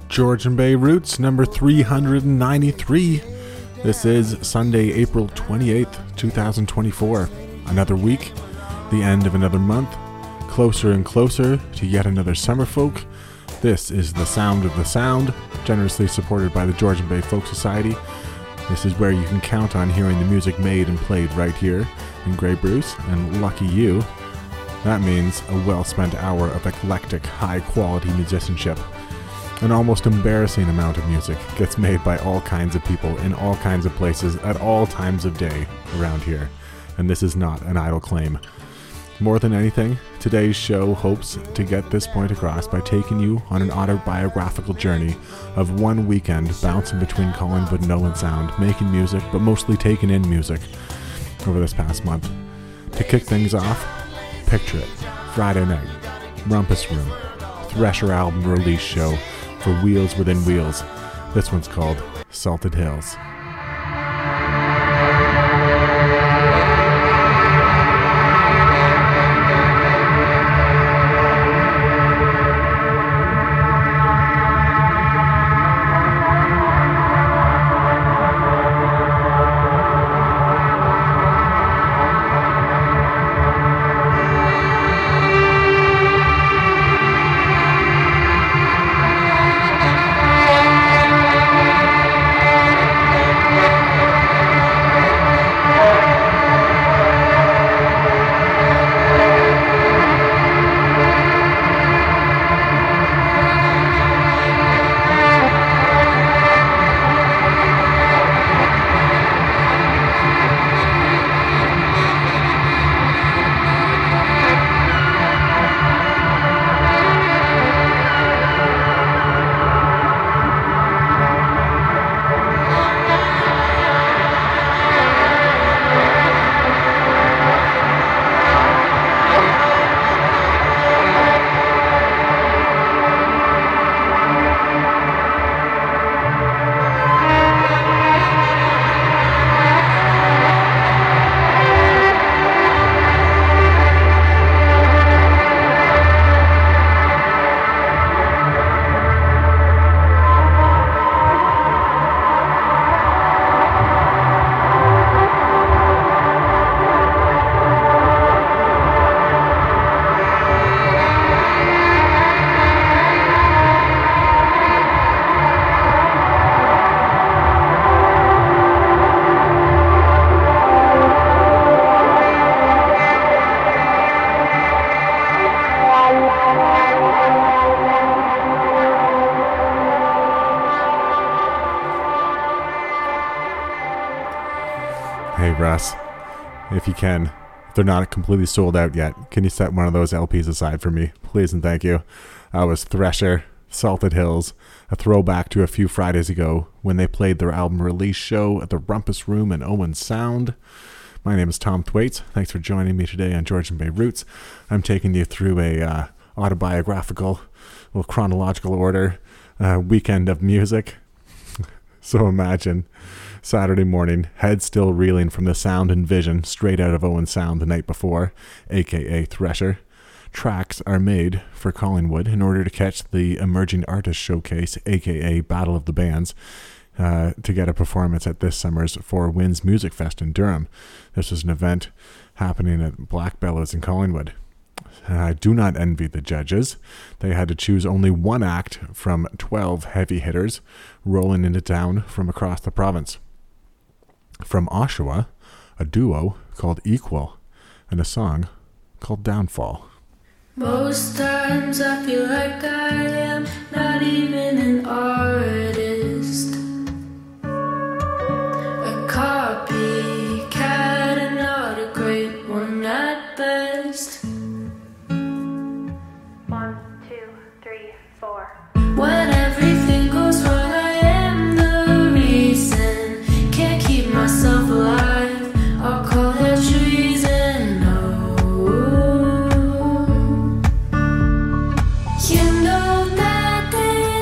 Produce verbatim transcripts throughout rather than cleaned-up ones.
Georgian Bay Roots, number three hundred ninety-three. This is Sunday, April twenty-eighth, twenty twenty-four. Another week, the end of another month, closer and closer to yet another summer folk. This is The Sound of the Sound, generously supported by the Georgian Bay Folk Society. This is where you can count on hearing the music made and played right here in Grey Bruce, and lucky you, that means a well-spent hour of eclectic, high-quality musicianship. An almost embarrassing amount of music gets made by all kinds of people in all kinds of places at all times of day around here, and this is not an idle claim. More than anything, today's show hopes to get this point across by taking you on an autobiographical journey of one weekend bouncing between Collingwood and Owen Sound, making music, but mostly taking in music over this past month. To kick things off, picture it, Friday night, Rumpus Room, Thresher album release show for Wheels Within Wheels. This one's called Salted Hills. Russ, if you can, if they're not completely sold out yet, can you set one of those L Ps aside for me, please and thank you. That was Thresher, Salted Hills, a throwback to a few Fridays ago when they played their album release show at the Rumpus Room in Owen Sound. My name is Tom Thwaites. Thanks for joining me today on Georgian Bay Roots. I'm taking you through a uh, autobiographical, well, chronological order, uh, weekend of music. So imagine Saturday morning, head still reeling from the sound and vision straight out of Owen Sound the night before, aka Thresher. Tracks are made for Collingwood in order to catch the Emerging Artist Showcase, aka Battle of the Bands, uh, to get a performance at this summer's Four Winds Music Fest in Durham. This was an event happening at Black Bellows in Collingwood. I do not envy the judges. They had to choose only one act from twelve heavy hitters rolling into town from across the province. From Oshawa, a duo called Equal, and a song called Downfall. Most times I feel like I am not even an artist, a copycat and not a great one at best. One, two, three, four. When everything goes wrong, I am the reason. Can't keep myself alive, I'll call it treason. No, you know that they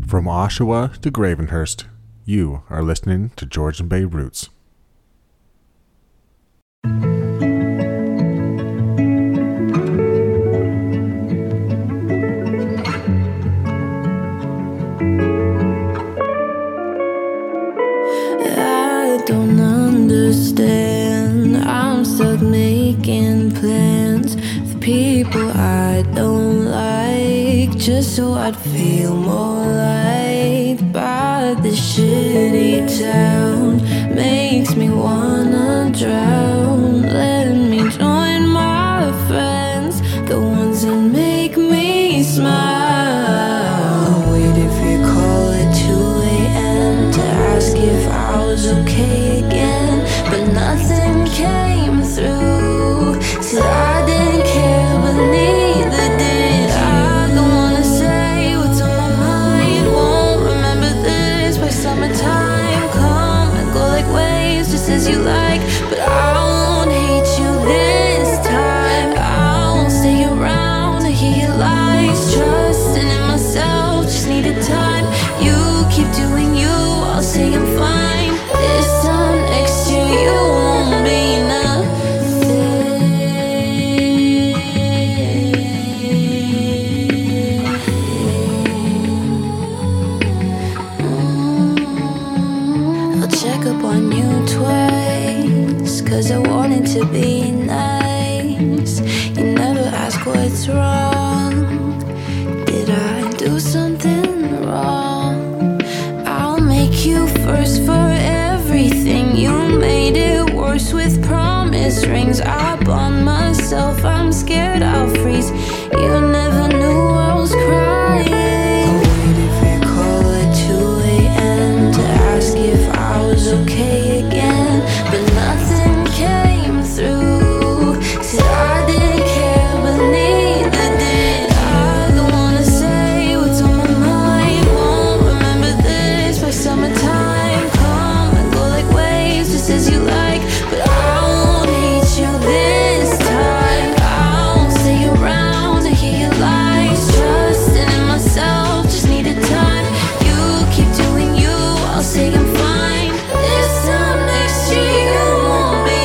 From Oshawa to Gravenhurst, you are listening to Georgian Bay Roots. I don't understand. I'm stuck making plans for people I don't like, just so I'd feel more liked by this shitty town. Makes me wanna drown. Let me join my friends, the ones that make me smile. Waited for your call at two a.m. to ask if I was okay again, but nothing came through. Said I didn't care, but neither did I. Don't wanna say what's on my mind. Won't remember this by summertime. Come and go like waves, just as you like, but I won't hate you this time. I won't stay around to hear your lies. Trusting in myself, just needed time. You keep doing you, I'll say I'm fine. This time next year you won't be nothing. I'll check up on you twice, cause I wanted to be nice. You never ask what's wrong. Did I do something wrong? I'll make you first for everything. You made it worse with promise rings. I bond myself, I'm scared I'll freeze. You never knew I was crying. I waited for your call at two a.m. to ask if I was okay again, but nothing came through. Said I didn't care, but neither did I. Don't wanna say what's on my mind. Won't remember this by summertime. Come and go like waves, just as you like, but I won't hate you this time. I won't stay around to hear your lies. Trusting in myself, just needed time. You keep doing you, I'll say I'm fine. This time next year you won't be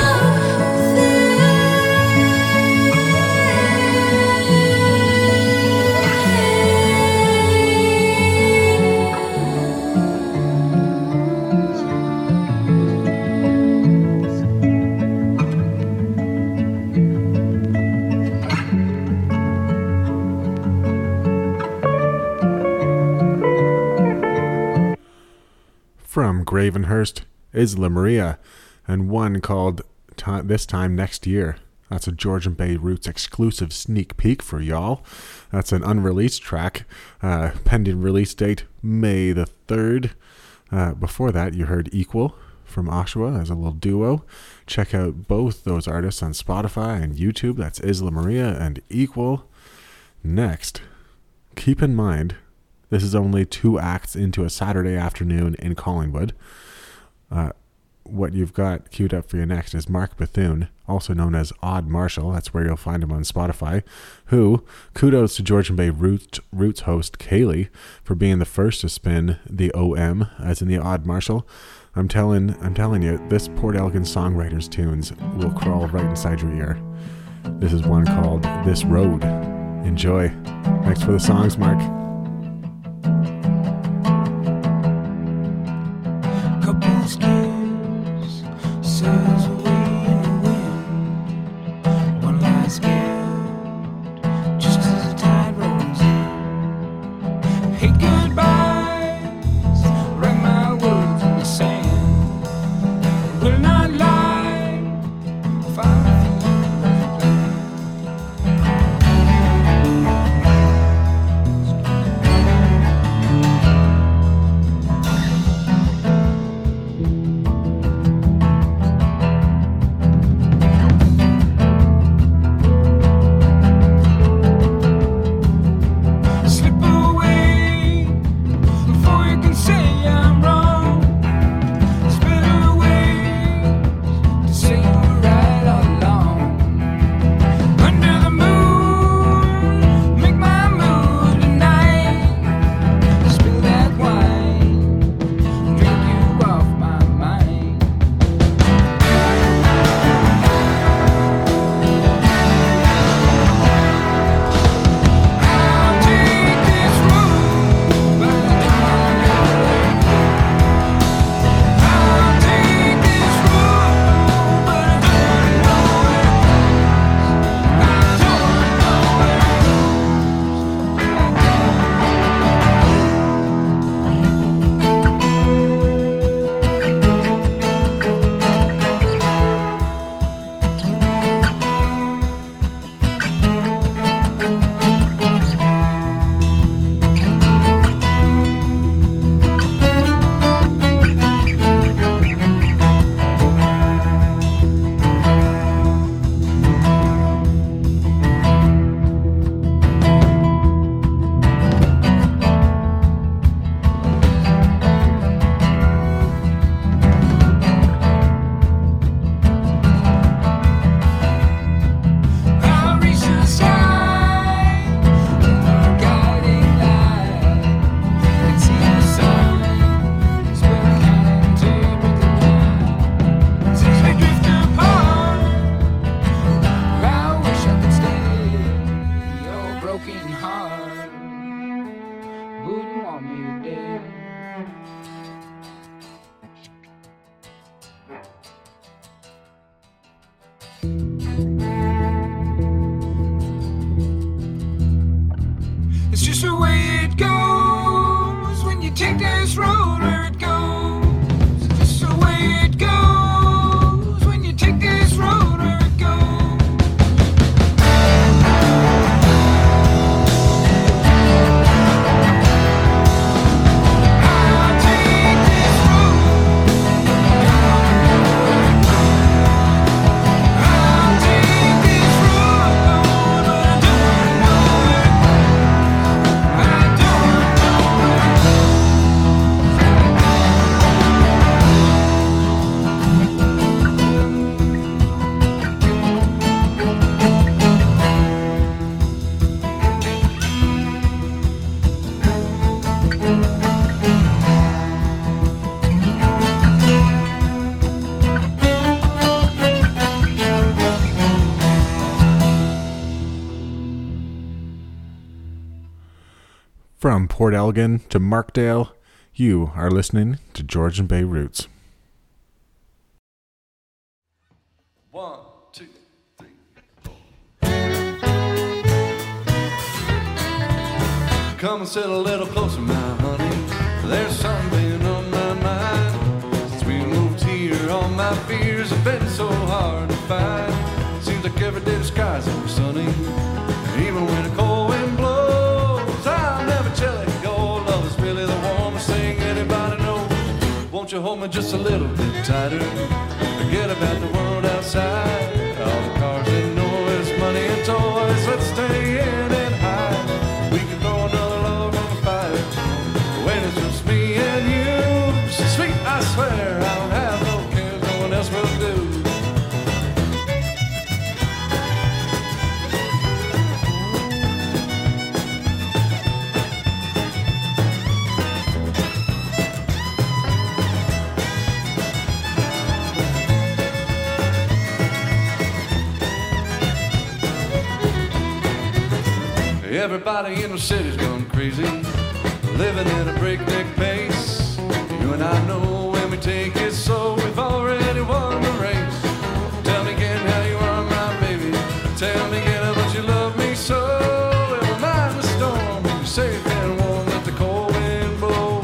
From Gravenhurst, Isla Maria, and one called Ti- This Time Next Year. That's a Georgian Bay Roots exclusive sneak peek for y'all. That's an unreleased track, uh, pending release date May the third. Uh, before that, you heard Equal from Oshawa as a little duo. Check out both those artists on Spotify and YouTube. That's Isla Maria and Equal. Next, keep in mind, this is only two acts into a Saturday afternoon in Collingwood. Uh, what you've got queued up for you next is Mark Bethune, also known as Odd Marshall. That's where you'll find him on Spotify. Who, kudos to Georgian Bay Roots, Roots host Kaylee for being the first to spin the O M, as in the Odd Marshall. I'm telling, I'm telling you, this Port Elgin songwriter's tunes will crawl right inside your ear. This is one called This Road. Enjoy. Thanks for the songs, Mark. Couple scares, sails away in the wind. One last scared, just as the tide rolls in. Hey, goodbyes, write my words in the sand. Will not lie, five feet. heart. Wouldn't want me dead. It's just the way it goes when you take this road where it goes. It's just the way it goes when you take this road where it goes. I'll take this road. I'll take this road, but I don't know it. I don't know it. From Port Elgin to Markdale, you are listening to Georgian Bay Roots. One, two, three, four. Come and sit a little closer, my honey. There's something on my mind. Since we moved here, all my fears have been so hard to find. Seems like every day the skies are sunny. Even when a cold wind blows, I'll never tell it go. Love is really the warmest thing anybody knows. Won't you hold me just a little bit tighter? Forget about the world outside. All the cars and noise, money and toys. Let's stay in and hide. We can throw another log on the fire. When it's just me and you, so sweet, I swear I don't have no cares. No one else will do. Everybody in the city's gone crazy, living at a breakneck pace. You and I know when we take it so, we've already won the race. Tell me again how you are, my baby. Tell me again how much you love me so. Never mind the storm, you're safe and warm, let the cold wind blow.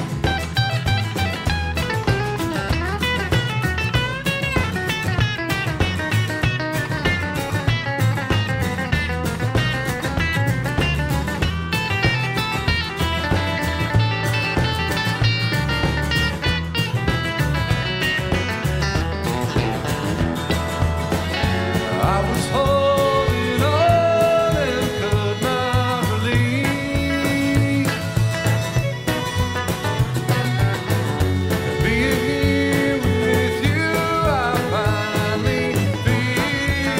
I was holding on and could not release. Being here with you, I finally feel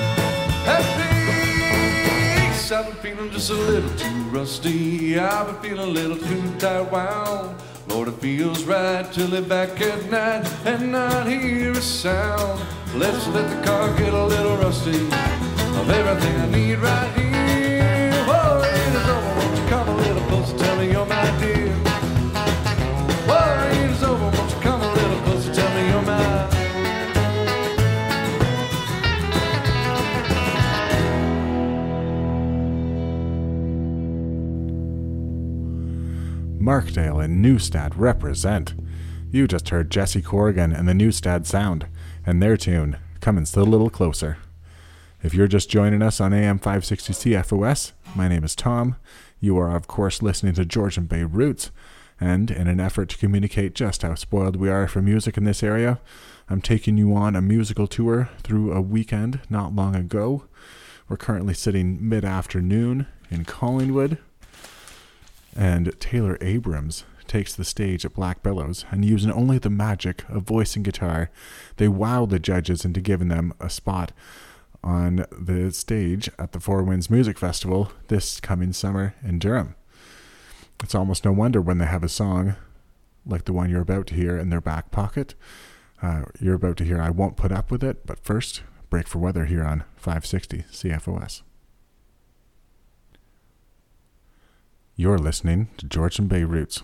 at peace. I've been feeling just a little too rusty. I've been feeling a little too tired wound. Lord, it feels right to live back at night and not hear a sound. Let's let the car get a little rusty of everything I need right here. Whoa, it is over, won't you come a little closer, tell me you're my dear. Whoa, it is over, won't you come a little closer, tell me you're mine. Markdale and Newstead represent. You just heard Jesse Corrigan and the Newstead Sound, and their tune, Coming Still a Little Closer. If you're just joining us on A M five sixty C F O S, my name is Tom. You are, of course, listening to Georgian Bay Roots, and in an effort to communicate just how spoiled we are for music in this area, I'm taking you on a musical tour through a weekend not long ago. We're currently sitting mid-afternoon in Collingwood, and Taylor Abrams takes the stage at Black Bellows, and using only the magic of voice and guitar, they wowed the judges into giving them a spot on the stage at the Four Winds Music Festival this coming summer in Durham. It's almost no wonder when they have a song like the one you're about to hear in their back pocket. Uh, you're about to hear I Won't Put Up With It, but first, break for weather here on five sixty C F O S. You're listening to Georgian Bay Roots.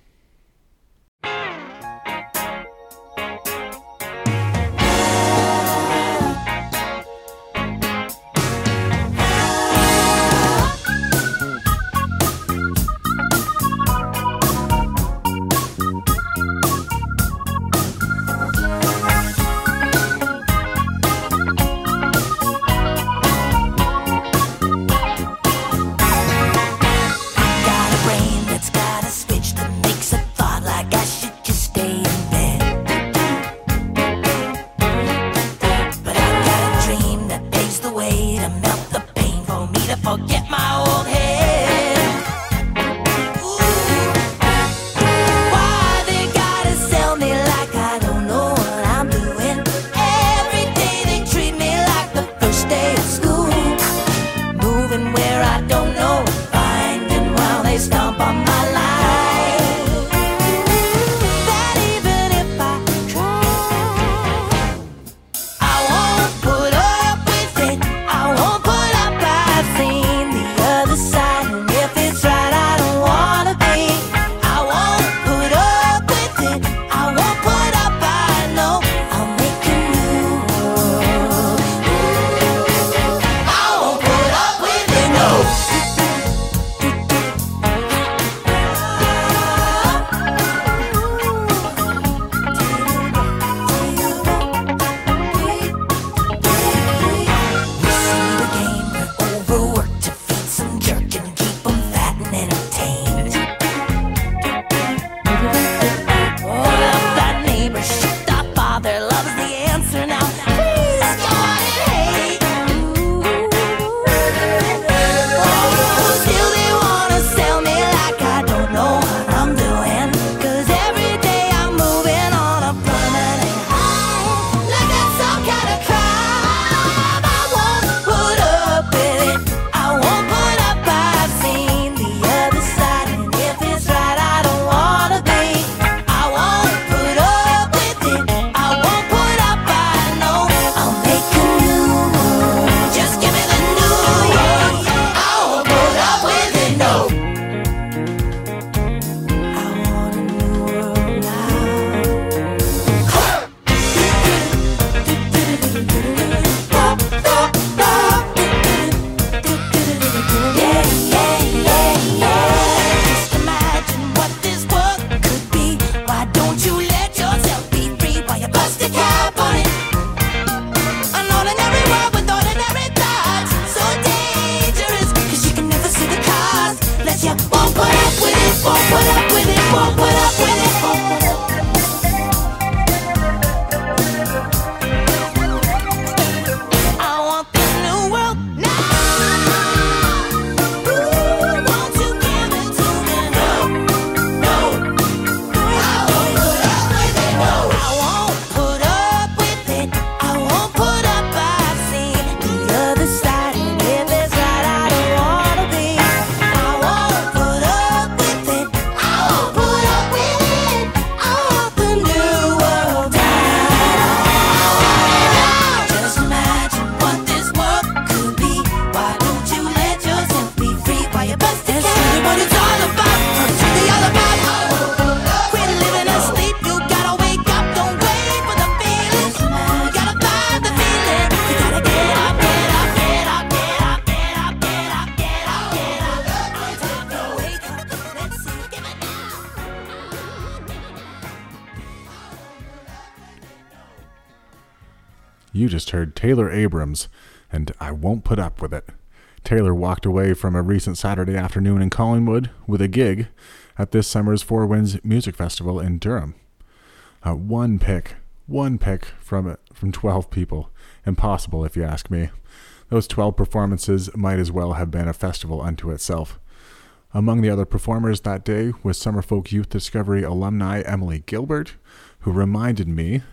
You just heard Taylor Abrams, and I Won't Put Up With It. Taylor walked away from a recent Saturday afternoon in Collingwood with a gig at this summer's Four Winds Music Festival in Durham. Uh, one pick, one pick from from twelve people. Impossible, if you ask me. Those twelve performances might as well have been a festival unto itself. Among the other performers that day was Summerfolk Youth Discovery alumni Emily Gilbert, who reminded me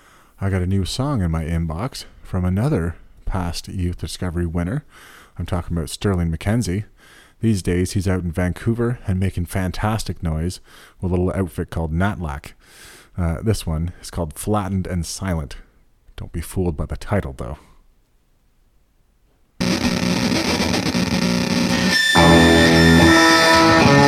I got a new song in my inbox from another past Youth Discovery winner. I'm talking about Sterling McKenzie. These days, he's out in Vancouver and making fantastic noise with a little outfit called Natlac. Uh, this one is called Flattened and Silent. Don't be fooled by the title, though. Oh,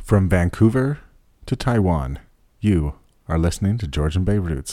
From Vancouver to Taiwan, you are listening to Georgian Bay Roots.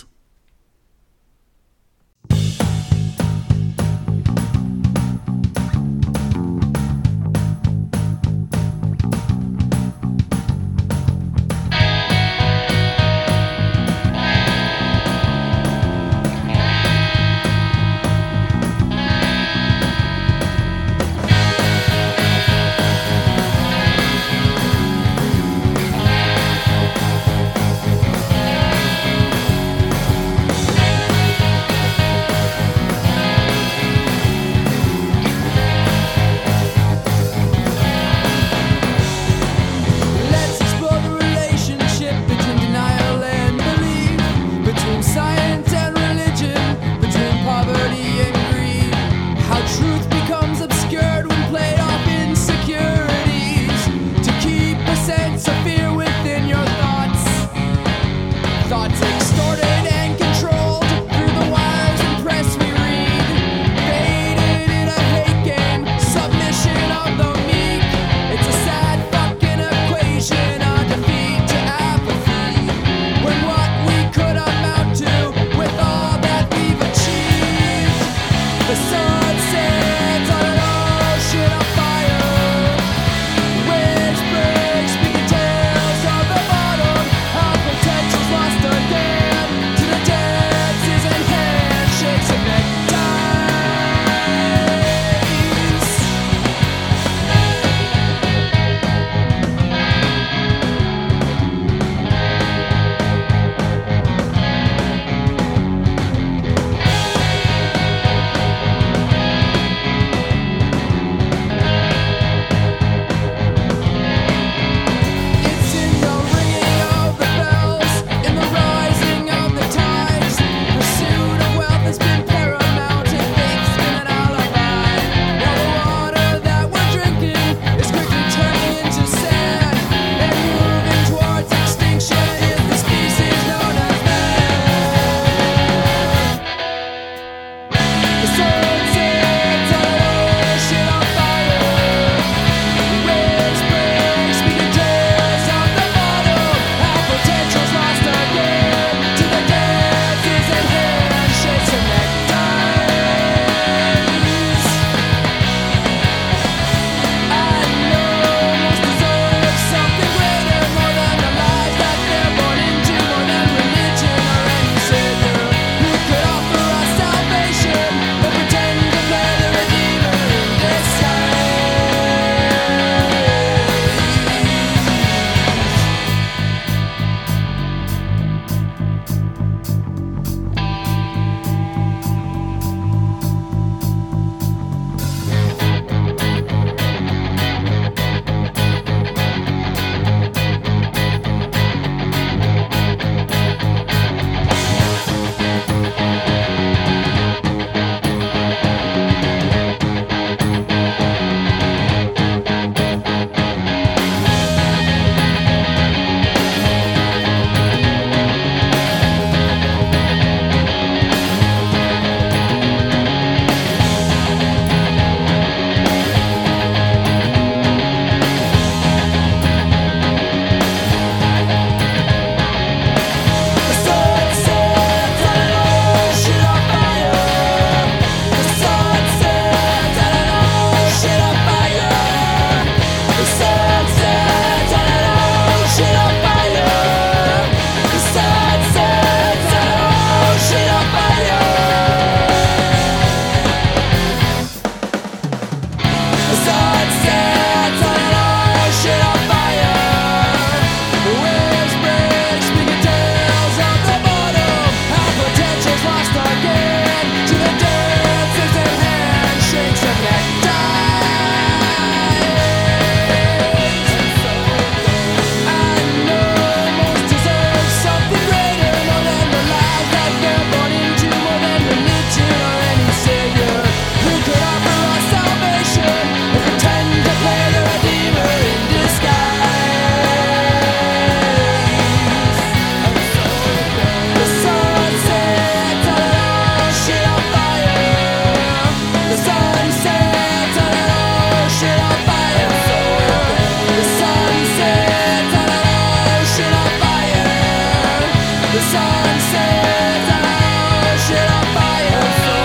The sun says I'll shit on fire so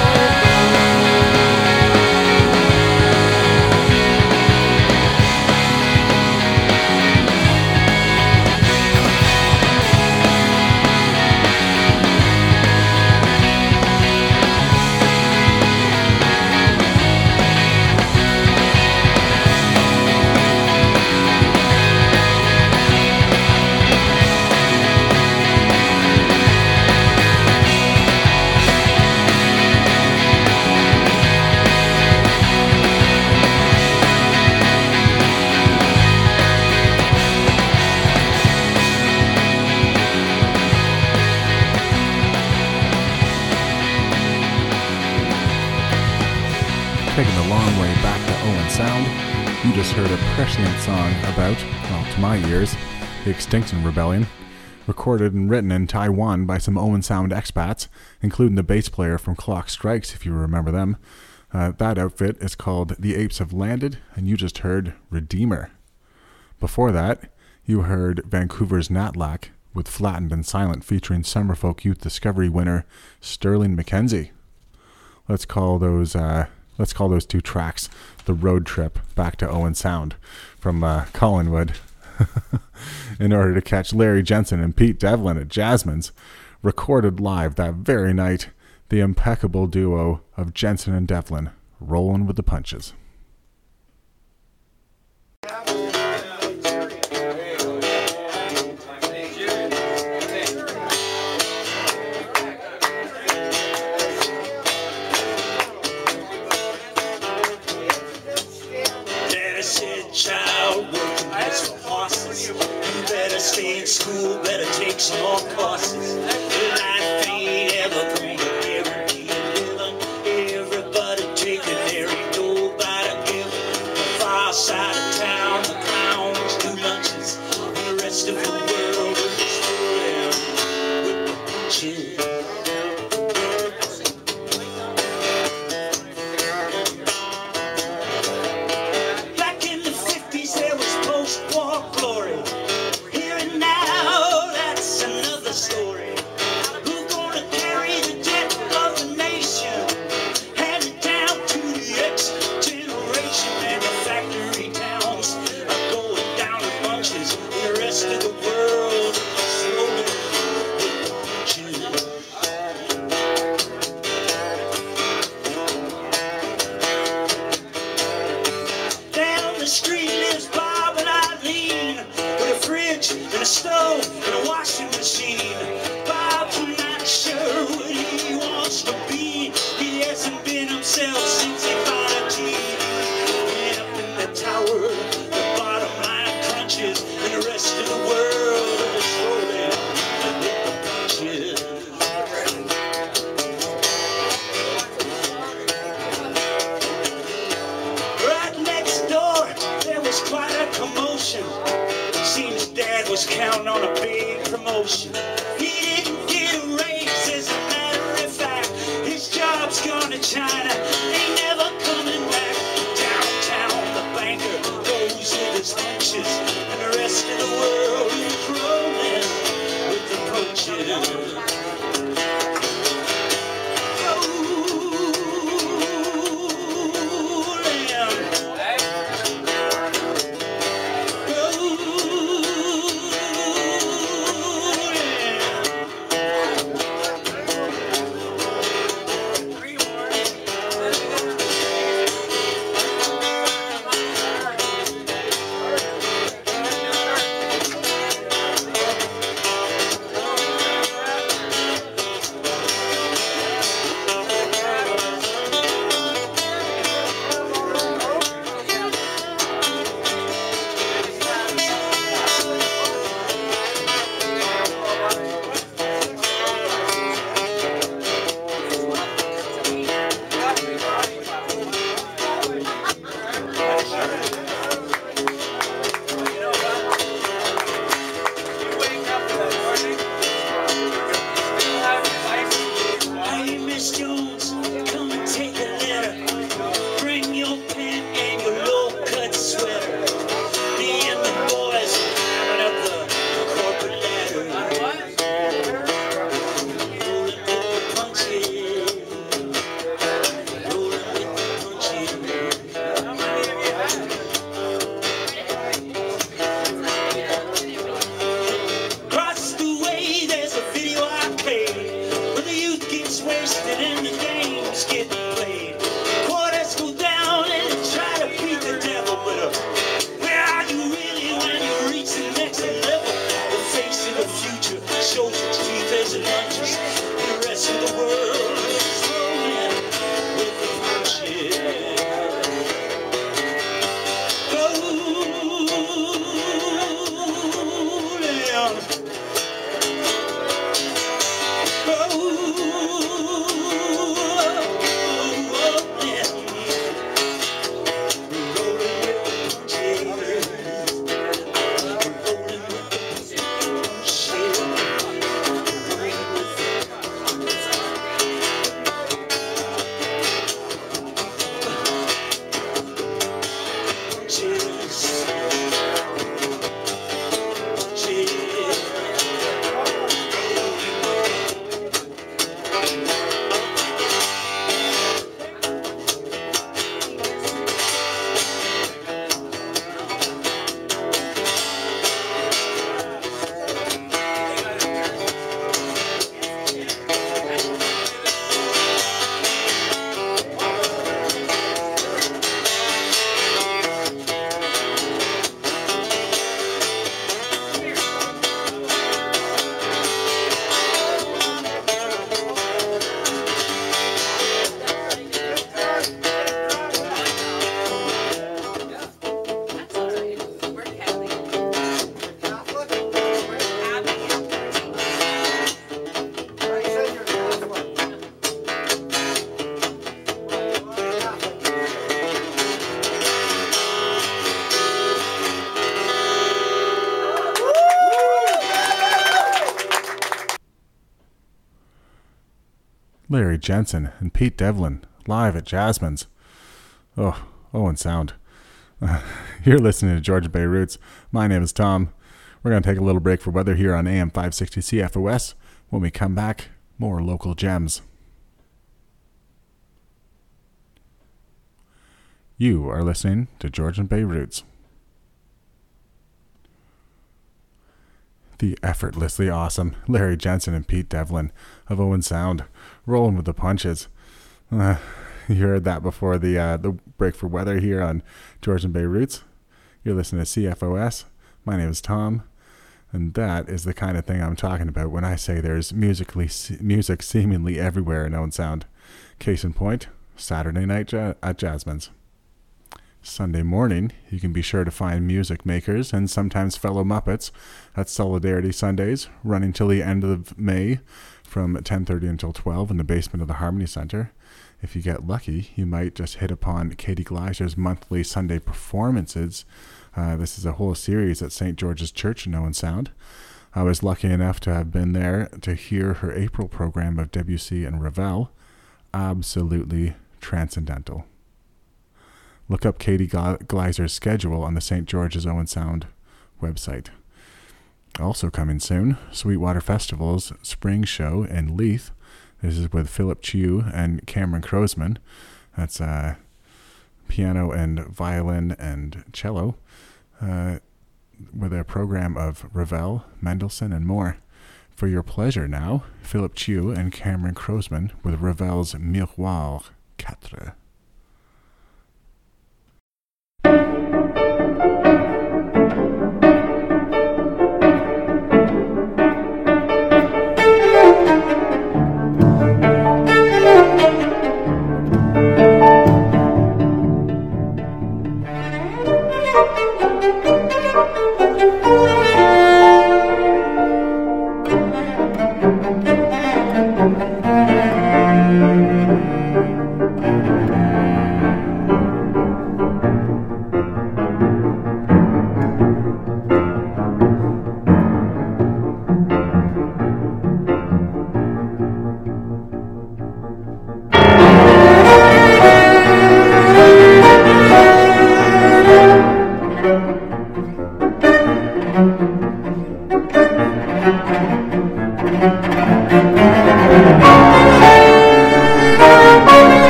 Taking the long way back to Owen Sound, you just heard a prescient song about, well, to my ears, the Extinction Rebellion, recorded and written in Taiwan by some Owen Sound expats, including the bass player from Clock Strikes, if you remember them. Uh, that outfit is called The Apes Have Landed, and you just heard Redeemer. Before that, you heard Vancouver's Natlac with Flattened and Silent, featuring Summerfolk Youth Discovery winner Sterling McKenzie. Let's call those... Uh, Let's call those two tracks The Road Trip Back to Owen Sound from uh, Collinwood in order to catch Larry Jensen and Pete Devlin at Jasmine's, recorded live that very night, the impeccable duo of Jensen and Devlin rolling with the punches. Stay in school, better take some more courses. Life ain't ever gonna guarantee living. Everybody taking their nobody giving. The far side of town, the clowns do lunches. And the rest of the world is fooling with the punches. Back in the fifties, there was post-war glory. Story. Who's gonna carry the debt of the nation? Hand it down to the next generation. And the factory towns are going down in bunches. The rest of the world is rolling with the punches. Down the street lives Bob and Eileen with a fridge and a stove and a washing machine. Bob's not sure what he wants to be. He hasn't been himself since he bought a T V. And up in the tower, the bottom line crunches, and the rest of the world is rolling with the punches. Right next door, there was quite a commotion. Seems Dad was counting on a big promotion. He didn't get a raise, as a matter of fact. His job's gone to China, ain't never coming back. Downtown, the banker goes with his punches, and the rest of the world is rolling with the punches. busy lunches, and the rest of the world is rolling with the punches. Larry Jensen and Pete Devlin, live at Jasmine's. Oh, Owen Sound. Uh, you're listening to Georgian Bay Roots. My name is Tom. We're going to take a little break for weather here on A M five sixty C F O S. When we come back, more local gems. You are listening to Georgian Bay Roots. The effortlessly awesome Larry Jensen and Pete Devlin of Owen Sound, rolling with the punches. Uh, you heard that before the uh, the break for weather here on Georgian Bay Roots. You're listening to C F O S. My name is Tom, and that is the kind of thing I'm talking about when I say there's musically music seemingly everywhere in Owen Sound. Case in point, Saturday night ja- at Jasmine's. Sunday morning, you can be sure to find music makers and sometimes fellow Muppets at Solidarity Sundays, running till the end of May from ten thirty until twelve in the basement of the Harmony Center. If you get lucky, you might just hit upon Katie Gleiser's monthly Sunday performances. Uh, this is a whole series at Saint George's Church in Owen Sound. I was lucky enough to have been there to hear her April program of Debussy and Ravel. Absolutely transcendental. Look up Katie Gleiser's schedule on the Saint George's Owen Sound website. Also coming soon, Sweetwater Festival's Spring Show in Leith. This is with Philip Chiu and Cameron Crosman. That's uh, piano and violin and cello, uh, with a program of Ravel, Mendelssohn, and more. For your pleasure now, Philip Chiu and Cameron Crosman with Ravel's Miroir quatre.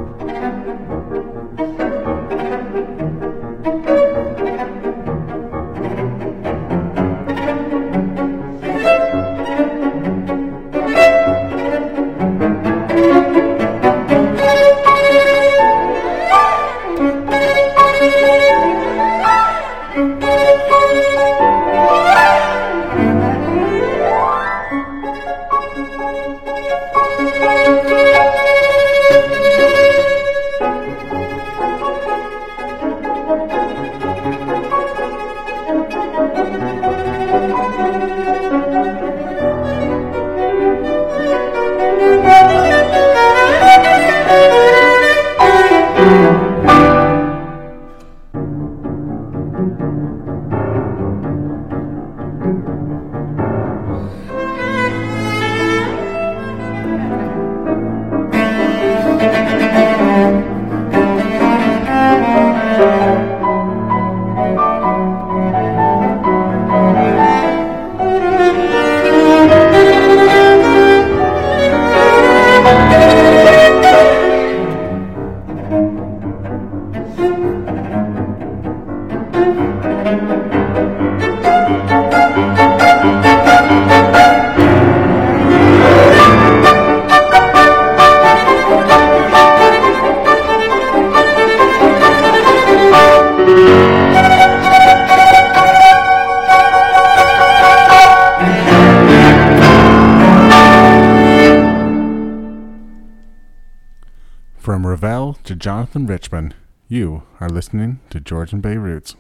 From Ravel to Jonathan Richman, you are listening to Georgian Bay Roots.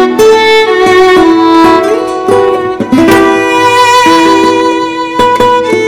Thank you.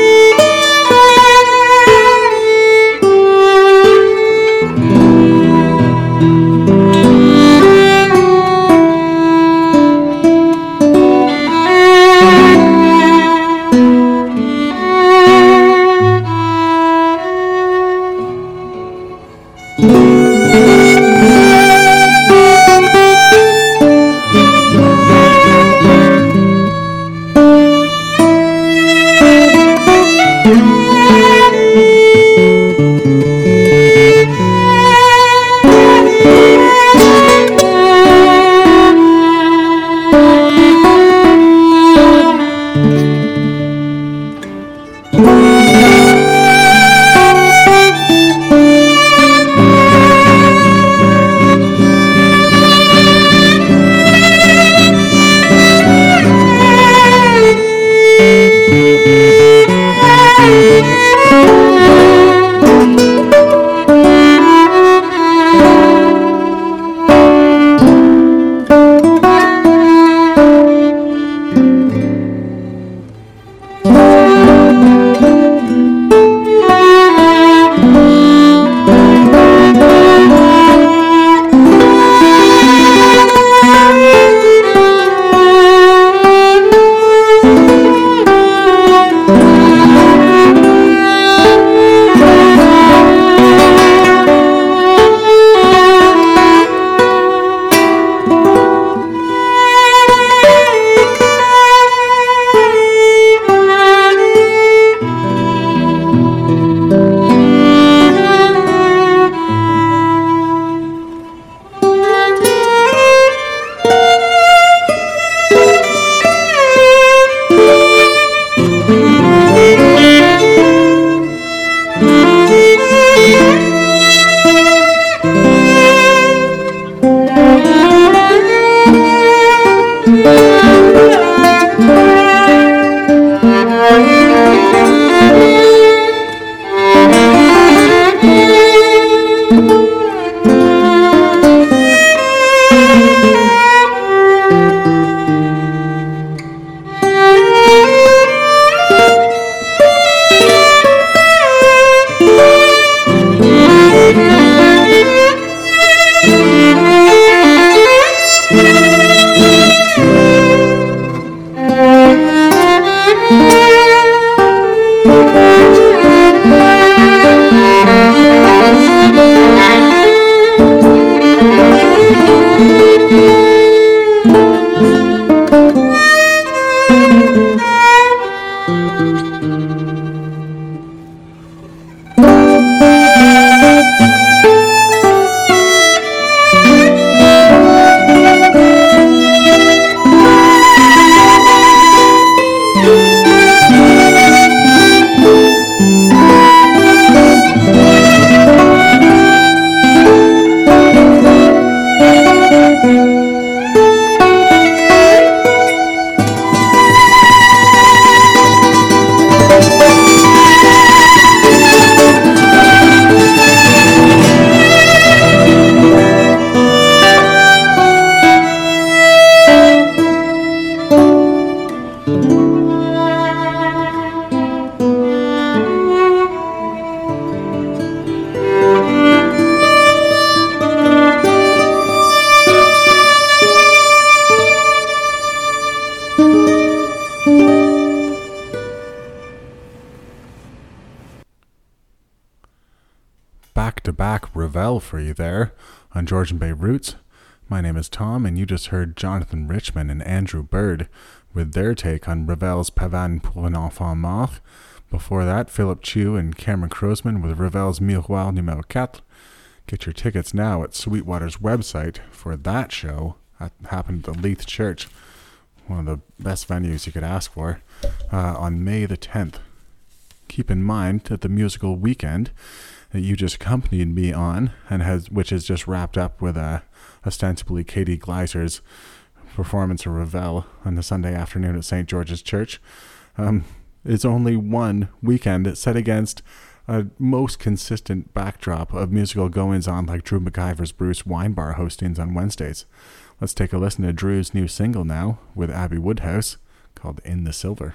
back-to-back Ravel for you there on Georgian Bay Roots. My name is Tom, and you just heard Jonathan Richman and Andrew Bird with their take on Ravel's Pavane pour un enfant mort. Before that, Philip Chu and Cameron Croasman with Ravel's Miroir numéro four. Get your tickets now at Sweetwater's website for that show. That happened at the Leith Church, one of the best venues you could ask for, uh, on May the tenth. Keep in mind that the musical weekend that you just accompanied me on, and has which is just wrapped up with uh, ostensibly Katie Gleiser's performance of Ravel on the Sunday afternoon at Saint George's Church, um, is only one weekend set against a most consistent backdrop of musical goings-on like Drew McIver's Bruce Wine Bar hostings on Wednesdays. Let's take a listen to Drew's new single now with Abby Woodhouse called In the Silver.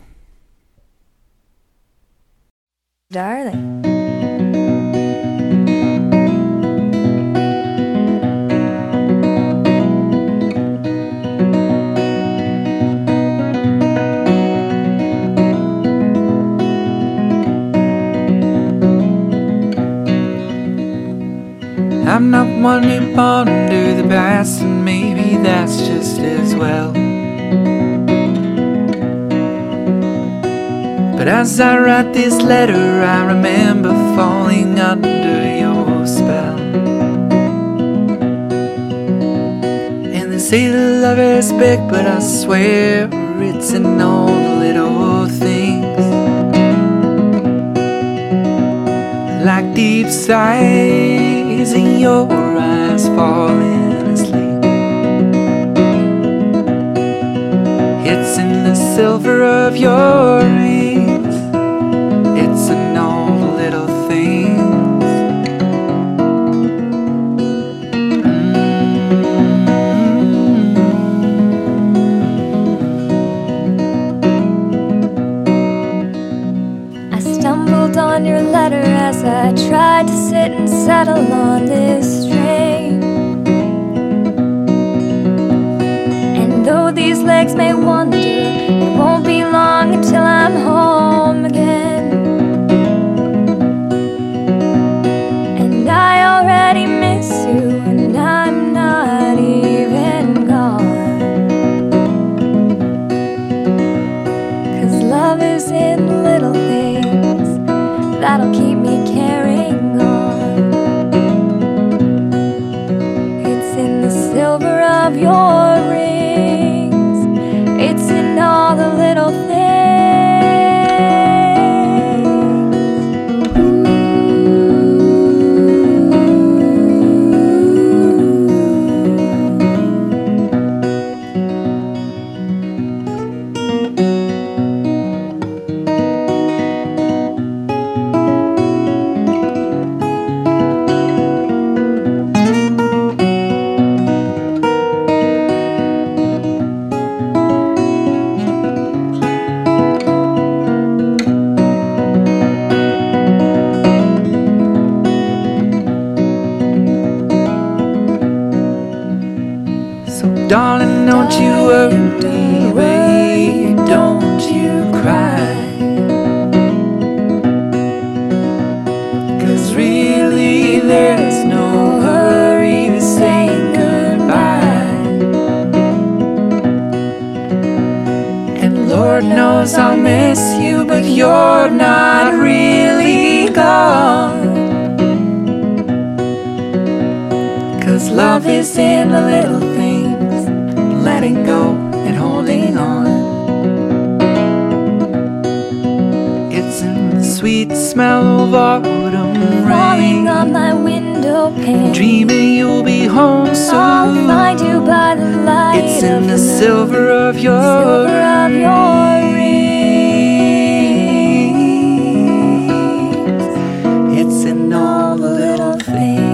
Darling. I'm not one who ponder the past, and maybe that's just as well. But as I write this letter, I remember falling under your spell. And they say that love is big, but I swear it's in all the little things, like deep sighs in your eyes falling asleep. It's in the silver of your rings, it's in all the little things. I stumbled on your letter as I tried to sit and settle on this train. And though these legs may wander, it won't be long until I'm home again. And I already miss you, and I'm not even gone. 'Cause love is in the little things that'll keep me carrying on. It's in the silver of your rings, it's in all the little things. Darling, don't you worry, don't you cry, 'cause really there's no hurry to say goodbye. And Lord knows I'll miss you, but you're not really gone. 'Cause love is in the little things, letting go and holding on. It's in the sweet smell of autumn Falling rain, on my window pane, dreaming you'll be home soon. I'll find you by the light. It's in of the the silver of your silver of your rings. It's in all the little things.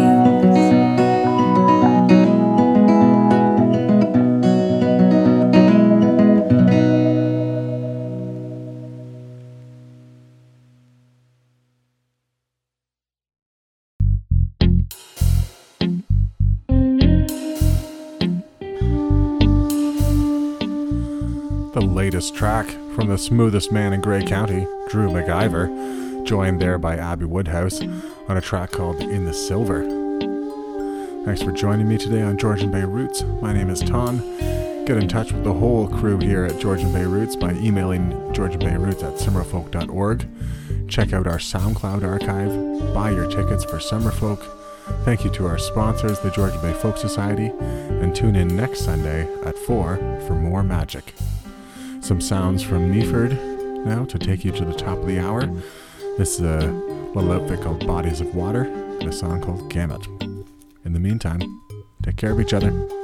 The latest track from the smoothest man in Grey County, Drew McIver, joined there by Abby Woodhouse on a track called In the Silver. Thanks for joining me today on Georgian Bay Roots. My name is Ton. Get in touch with the whole crew here at Georgian Bay Roots by emailing georgianbayroots at summerfolk dot org. Check out our SoundCloud archive. Buy your tickets for Summerfolk. Thank you to our sponsors, the Georgian Bay Folk Society, and tune in next Sunday at four for more magic. Some sounds from Meaford now to take you to the top of the hour. This is a little outfit called Bodies of Water and a song called Gamut. In the meantime, take care of each other.